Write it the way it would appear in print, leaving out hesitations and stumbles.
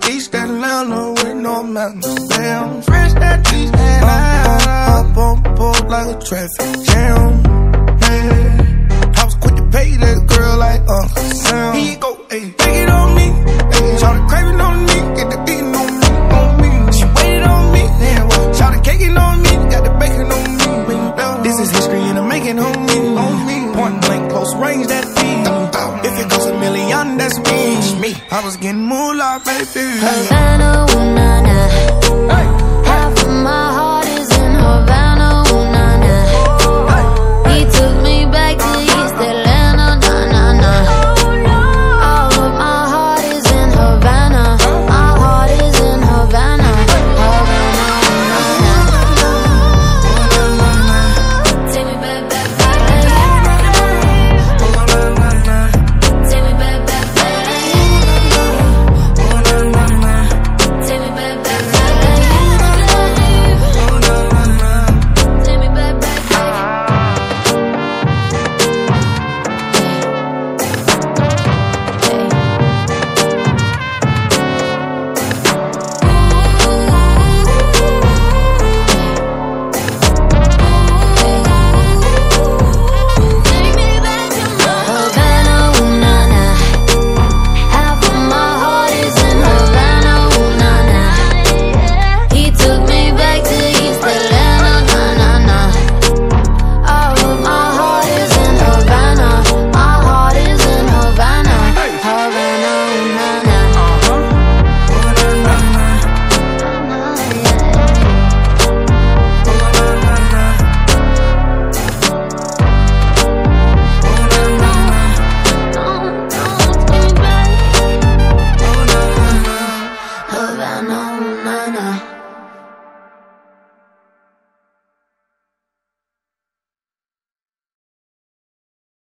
East Atlanta with no mountains. Damn, fresh that East Atlanta. Up on board like a traffic jam. Man, I was quick to pay that girl like Uncle Sam. Here you go, ayy, take it on me. Ayy, shout the craving on me, get the beating on me, on me. She waited on me, damn, shout the caking on me, got the bacon on me. This is history and I'm making on me, on me. Point blank, close range, that beat. If it goes $1 million, that's me. I was getting